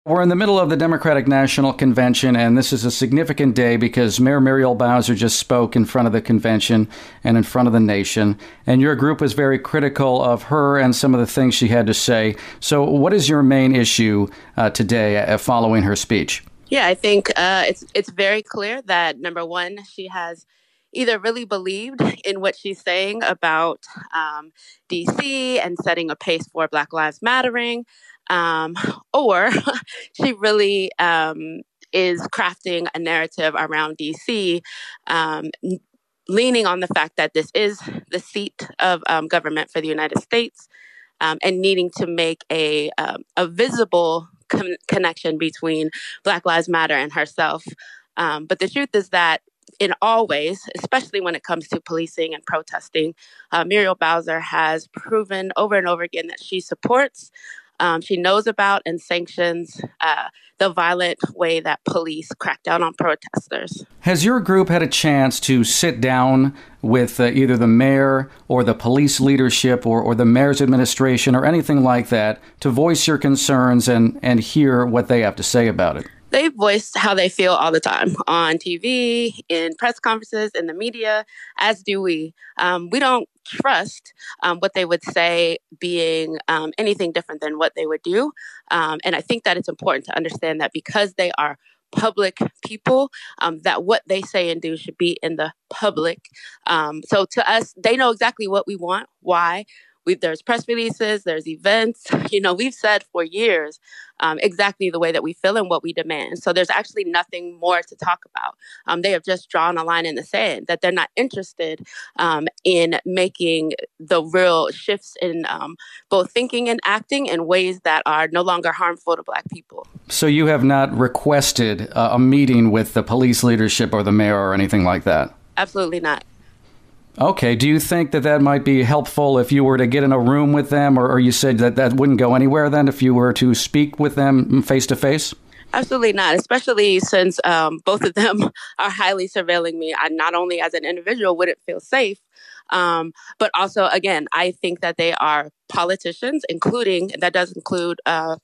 We're in the middle of the Democratic National Convention, and this is a significant day because Mayor Muriel Bowser just spoke in front of the convention and in front of the nation. And your group was very critical of her and some of the things she had to say. So what is your main issue today following her speech? Yeah, I think it's very clear that number one, she has either really believed in what she's saying about DC and setting a pace for Black Lives Mattering, um, or she really is crafting a narrative around DC, leaning on the fact that this is the seat of government for the United States, and needing to make a visible connection between Black Lives Matter and herself. But the truth is that in all ways, especially when it comes to policing and protesting, Muriel Bowser has proven over and over again that she supports, she knows about and sanctions the violent way that police crack down on protesters. Has your group had a chance to sit down with either the mayor or the police leadership or the mayor's administration or anything like that to voice your concerns and hear what they have to say about it? They voice how they feel all the time on TV, in press conferences, in the media, as do we. We don't trust what they would say being anything different than what they would do. And I think that it's important to understand that because they are public people, that what they say and do should be in the public. So to us, they know exactly what we want, why. There's press releases, there's events. We've said for years exactly the way that we feel and what we demand. So there's actually nothing more to talk about. They have just drawn a line in the sand that they're not interested in making the real shifts in both thinking and acting in ways that are no longer harmful to Black people. So you have not requested a meeting with the police leadership or the mayor or anything like that? Absolutely not. Okay. Do you think that might be helpful if you were to get in a room with them, or you said that wouldn't go anywhere then if you were to speak with them face to face? Absolutely not, especially since both of them are highly surveilling me. I not only as an individual wouldn't feel safe, but also, again, I think that they are politicians, that does include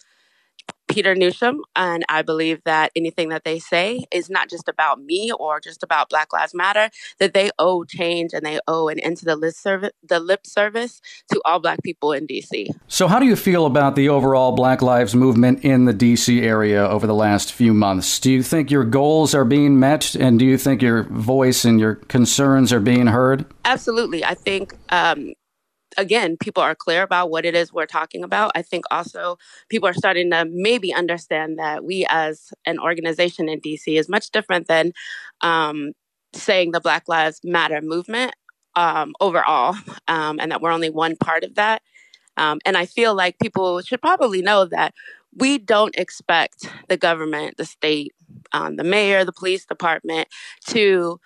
Peter Newsom, and I believe that anything that they say is not just about me or just about Black Lives Matter, that they owe change and they owe an end to the lip service to all Black people in D.C. So how do you feel about the overall Black Lives movement in the D.C. area over the last few months? Do you think your goals are being met, and do you think your voice and your concerns are being heard? Absolutely. I think again, people are clear about what it is we're talking about. I think also people are starting to maybe understand that we as an organization in DC is much different than saying the Black Lives Matter movement overall, and that we're only one part of that. And I feel like people should probably know that we don't expect the government, the state, the mayor, the police department to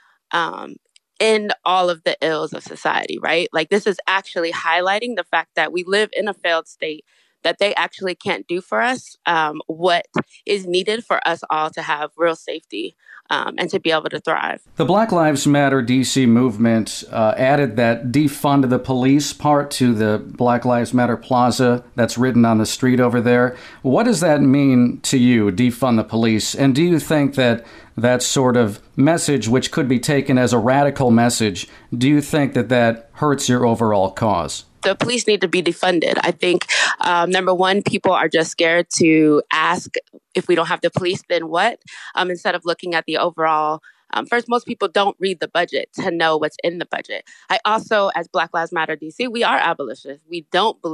end all of the ills of society, right? Like this is actually highlighting the fact that we live in a failed state, that they actually can't do for us what is needed for us all to have real safety and to be able to thrive. The Black Lives Matter DC movement added that defund the police part to the Black Lives Matter plaza that's written on the street over there. What does that mean to you, defund the police? And do you think that sort of message, which could be taken as a radical message, do you think that hurts your overall cause? The police need to be defunded. I think, number one, people are just scared to ask, if we don't have the police, then what? Instead of looking at the overall. First, most people don't read the budget to know what's in the budget. I also, as Black Lives Matter DC, we are abolitionists. We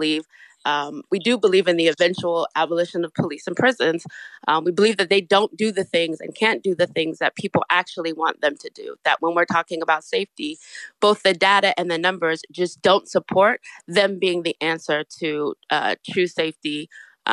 do believe in the eventual abolition of police and prisons. We believe that they don't do the things and can't do the things that people actually want them to do. That when we're talking about safety, both the data and the numbers just don't support them being the answer to true safety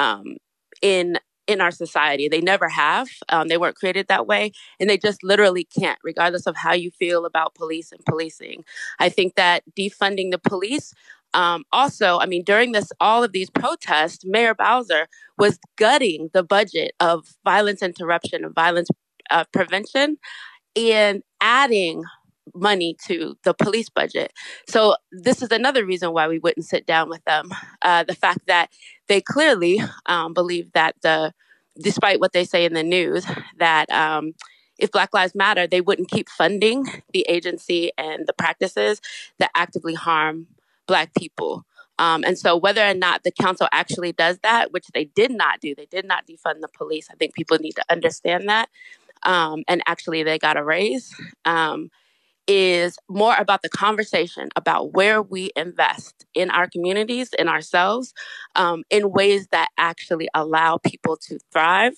in our society. They never have. They weren't created that way, and they just literally can't, regardless of how you feel about police and policing. I think that defunding the police. Also, I mean, during all of these protests, Mayor Bowser was gutting the budget of violence interruption and violence prevention and adding money to the police budget. So this is another reason why we wouldn't sit down with them. The fact that they clearly believe that the despite what they say in the news, that if Black Lives Matter, they wouldn't keep funding the agency and the practices that actively harm Black people. And so whether or not the council actually does that, which they did not do, they did not defund the police. I think people need to understand that. And actually, they got a raise. Is more about the conversation about where we invest in our communities, in ourselves, in ways that actually allow people to thrive.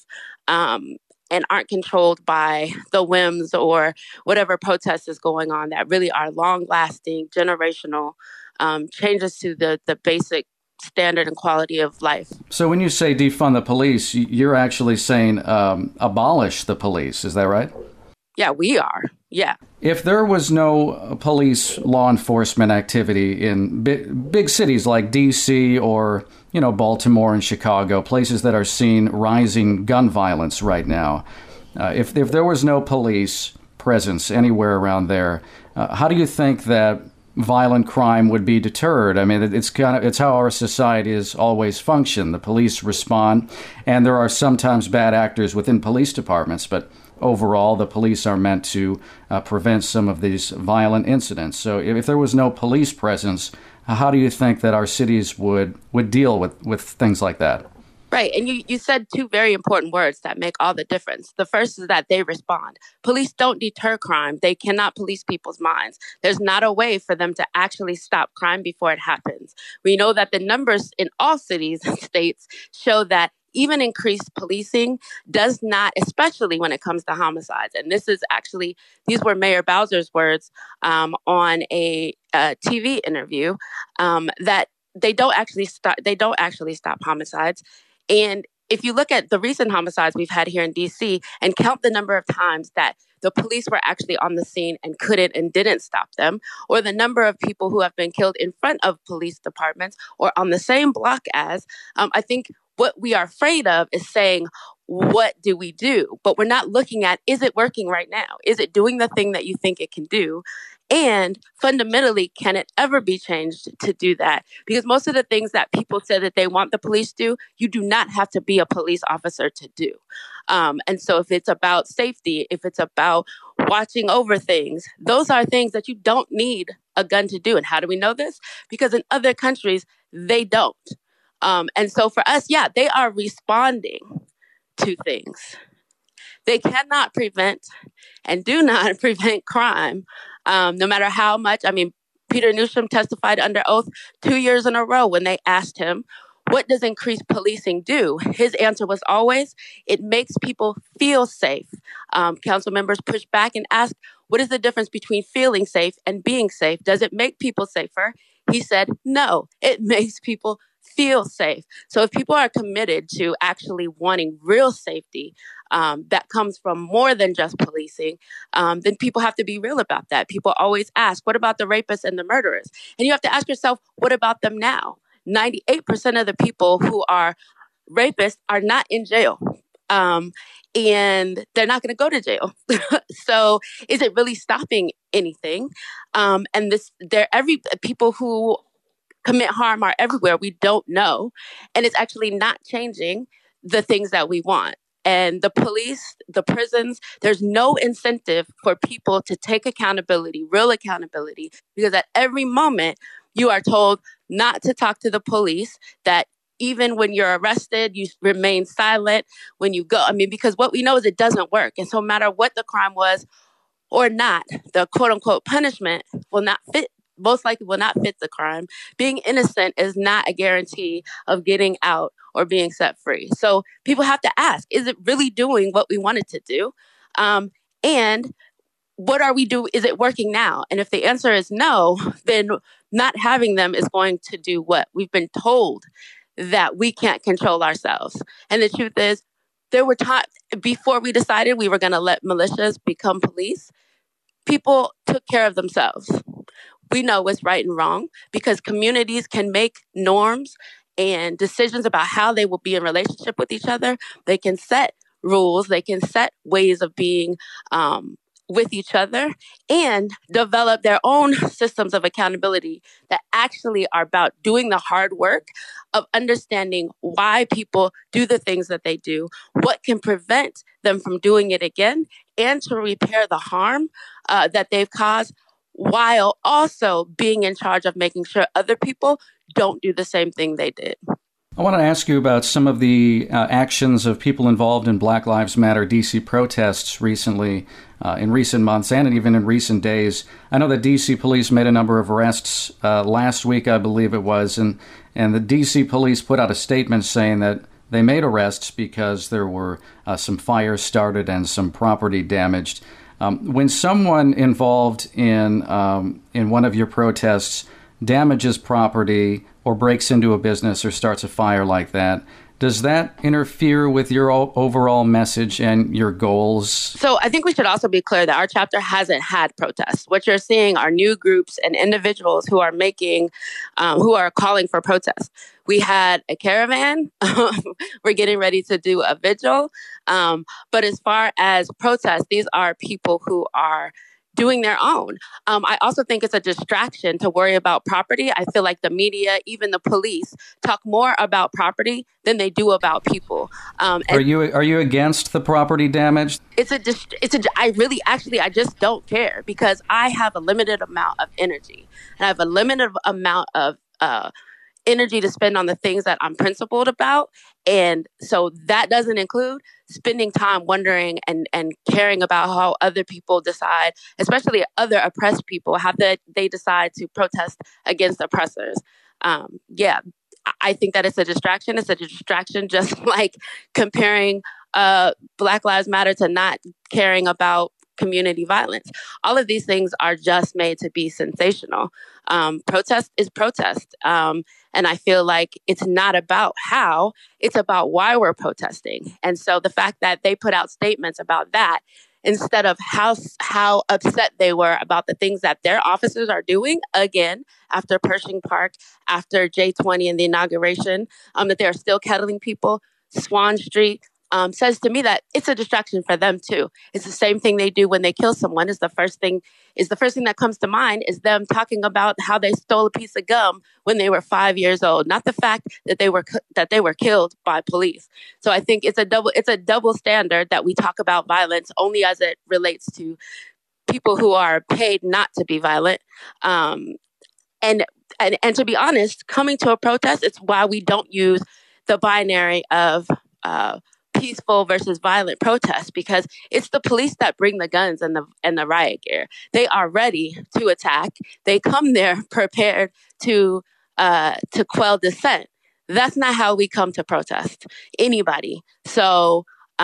And aren't controlled by the whims or whatever protest is going on, that really are long-lasting, generational changes to the basic standard and quality of life. So when you say defund the police, you're actually saying abolish the police. Is that right? Yeah, we are. Yeah. If there was no police law enforcement activity in big cities like D.C. or, Baltimore and Chicago, places that are seeing rising gun violence right now, if there was no police presence anywhere around there, how do you think that violent crime would be deterred? I mean, it's how our society has always functioned. The police respond, and there are sometimes bad actors within police departments, but overall, the police are meant to prevent some of these violent incidents. So if there was no police presence, how do you think that our cities would deal with things like that? Right. And you said two very important words that make all the difference. The first is that they respond. Police don't deter crime. They cannot police people's minds. There's not a way for them to actually stop crime before it happens. We know that the numbers in all cities and states show that even increased policing does not, especially when it comes to homicides. And these were Mayor Bowser's words on a TV interview, that they don't actually stop homicides. And if you look at the recent homicides we've had here in D.C. and count the number of times that the police were actually on the scene and couldn't and didn't stop them, or the number of people who have been killed in front of police departments or on the same block as, I think what we are afraid of is saying, what do we do? But we're not looking at, is it working right now? Is it doing the thing that you think it can do? And fundamentally, can it ever be changed to do that? Because most of the things that people say that they want the police to do, you do not have to be a police officer to do. And so if it's about safety, if it's about watching over things, those are things that you don't need a gun to do. And how do we know this? Because in other countries, they don't. And so for us, yeah, they are responding to things. They cannot prevent and do not prevent crime, no matter how much. I mean, Peter Newsham testified under oath 2 years in a row when they asked him, what does increased policing do? His answer was always, it makes people feel safe. Council members pushed back and asked, what is the difference between feeling safe and being safe? Does it make people safer? He said, no, it makes people feel safe. So if people are committed to actually wanting real safety that comes from more than just policing, then people have to be real about that. People always ask, what about the rapists and the murderers? And you have to ask yourself, what about them now? 98% of the people who are rapists are not in jail. And they're not going to go to jail. So is it really stopping anything? And people who commit harm are everywhere. We don't know. And it's actually not changing the things that we want. And the police, the prisons, there's no incentive for people to take accountability, real accountability, because at every moment you are told not to talk to the police, that even when you're arrested, you remain silent when you go. I mean, because what we know is it doesn't work. And so no matter what the crime was or not, the quote unquote punishment most likely will not fit the crime. Being innocent is not a guarantee of getting out or being set free. So people have to ask, is it really doing what we want it to do? And what are we doing? Is it working now? And if the answer is no, then not having them is going to do what? We've been told that we can't control ourselves. And the truth is, there were times before we decided we were going to let militias become police, people took care of themselves. We know what's right and wrong because communities can make norms and decisions about how they will be in relationship with each other. They can set rules. They can set ways of being with each other and develop their own systems of accountability that actually are about doing the hard work of understanding why people do the things that they do, what can prevent them from doing it again, and to repair the harm that they've caused, while also being in charge of making sure other people don't do the same thing they did. I want to ask you about some of the actions of people involved in Black Lives Matter DC protests recently, in recent months, and even in recent days. I know that DC police made a number of arrests last week, I believe it was, and the DC police put out a statement saying that they made arrests because there were some fires started and some property damaged. When someone involved in one of your protests damages property or breaks into a business or starts a fire like that, does that interfere with your overall message and your goals? So I think we should also be clear that our chapter hasn't had protests. What you're seeing are new groups and individuals who are who are calling for protests. We had a caravan. We're getting ready to do a vigil. But as far as protests, these are people who are doing their own. I also think it's a distraction to worry about property. I feel like the media, even the police, talk more about property than they do about people. Are you against the property damage? I just don't care because I have a limited amount of energy and I have a limited amount of energy to spend on the things that I'm principled about. And so that doesn't include spending time wondering and caring about how other people decide, especially other oppressed people, how they decide to protest against oppressors. I think that it's a distraction. It's a distraction just like comparing Black Lives Matter to not caring about community violence. All of these things are just made to be sensational. Protest is protest. And I feel like it's not about how, it's about why we're protesting. And so the fact that they put out statements about that instead of how upset they were about the things that their officers are doing, again, after Pershing Park, after J20 and the inauguration, that they're still kettling people, Swan Street, says to me that it's a distraction for them too. It's the same thing they do when they kill someone. The first thing that comes to mind is them talking about how they stole a piece of gum when they were 5 years old, not the fact that they were killed by police. So I think it's a double standard that we talk about violence only as it relates to people who are paid not to be violent. And to be honest, coming to a protest, it's why we don't use the binary of peaceful versus violent protests, because it's the police that bring the guns and the riot gear. They are ready to attack. They come there prepared to quell dissent. That's not how we come to protest anybody. So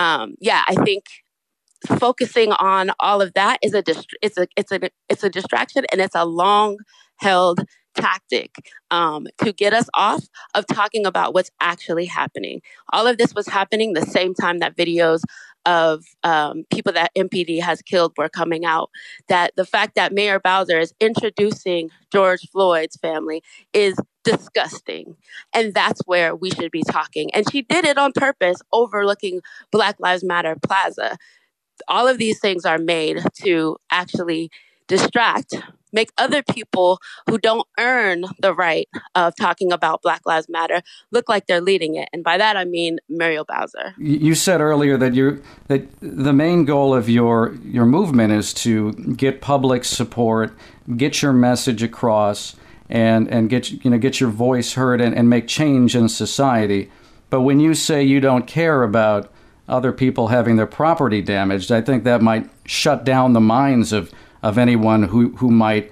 I think focusing on all of that is a distraction, and it's a long held tactic to get us off of talking about what's actually happening. All of this was happening the same time that videos of people that MPD has killed were coming out. That the fact that Mayor Bowser is introducing George Floyd's family is disgusting. And that's where we should be talking. And she did it on purpose, overlooking Black Lives Matter Plaza. All of these things are made to actually distract, make other people who don't earn the right of talking about Black Lives Matter look like they're leading it. And by that, I mean Muriel Bowser. You said earlier that the main goal of your movement is to get public support, get your message across, and get your voice heard and make change in society. But when you say you don't care about other people having their property damaged, I think that might shut down the minds of anyone who might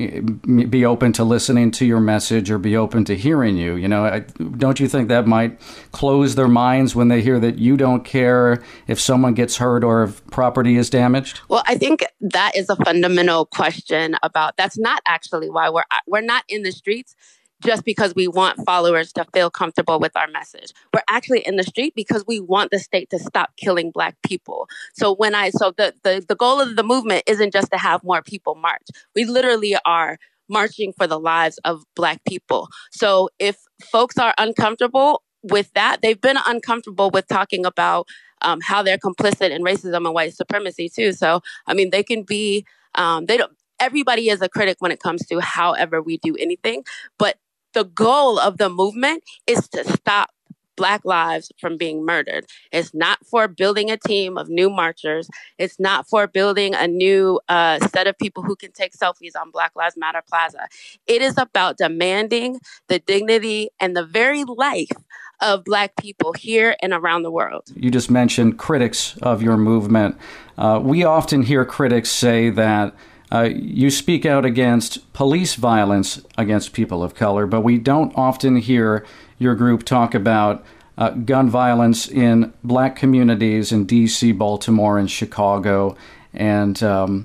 be open to listening to your message or be open to hearing you. Don't you think that might close their minds when they hear that you don't care if someone gets hurt or if property is damaged? Well, I think that is a fundamental question about, that's not actually why we're not in the streets just because we want followers to feel comfortable with our message. We're actually in the street because we want the state to stop killing Black people. So the goal of the movement isn't just to have more people march. We literally are marching for the lives of Black people. So if folks are uncomfortable with that, they've been uncomfortable with talking about how they're complicit in racism and white supremacy too. So, I mean, they can be, they don't, everybody is a critic when it comes to however we do anything. But the goal of the movement is to stop Black lives from being murdered. It's not for building a team of new marchers. It's not for building a new set of people who can take selfies on Black Lives Matter Plaza. It is about demanding the dignity and the very life of Black people here and around the world. You just mentioned critics of your movement. We often hear critics say that you speak out against police violence against people of color, but we don't often hear your group talk about gun violence in Black communities in D.C., Baltimore, and Chicago, and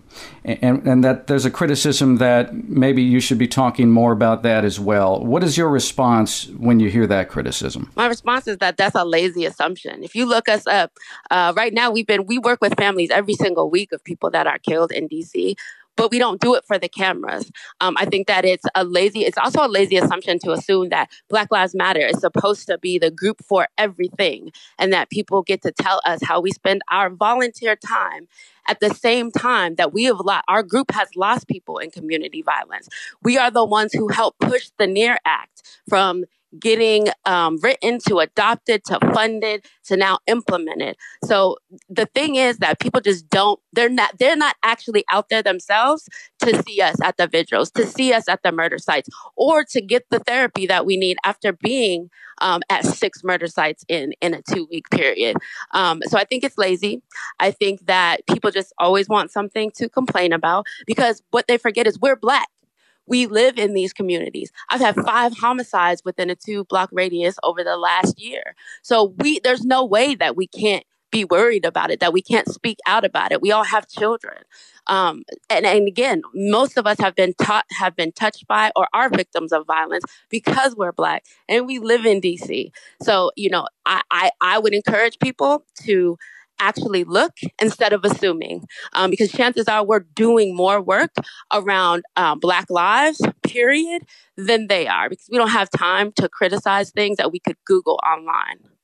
that there's a criticism that maybe you should be talking more about that as well. What is your response when you hear that criticism? My response is that that's a lazy assumption. If you look us up, right now we work with families every single week of people that are killed in D.C., but we don't do it for the cameras. I think that it's also a lazy assumption to assume that Black Lives Matter is supposed to be the group for everything and that people get to tell us how we spend our volunteer time at the same time that our group has lost people in community violence. We are the ones who help push the NEAR Act from getting written to adopted to funded to now implemented. So the thing is that people just they're not actually out there themselves to see us at the vigils, to see us at the murder sites, or to get the therapy that we need after being at 6 murder sites in a 2-week period. So I think it's lazy. I think that people just always want something to complain about because what they forget is we're Black. We live in these communities. I've had 5 homicides within a 2-block radius over the last year. So there's no way that we can't be worried about it, that we can't speak out about it. We all have children. And again, most of us have been touched by or are victims of violence because we're Black and we live in DC. So, I would encourage people to actually look instead of assuming, because chances are we're doing more work around Black lives, period, than they are, because we don't have time to criticize things that we could Google online.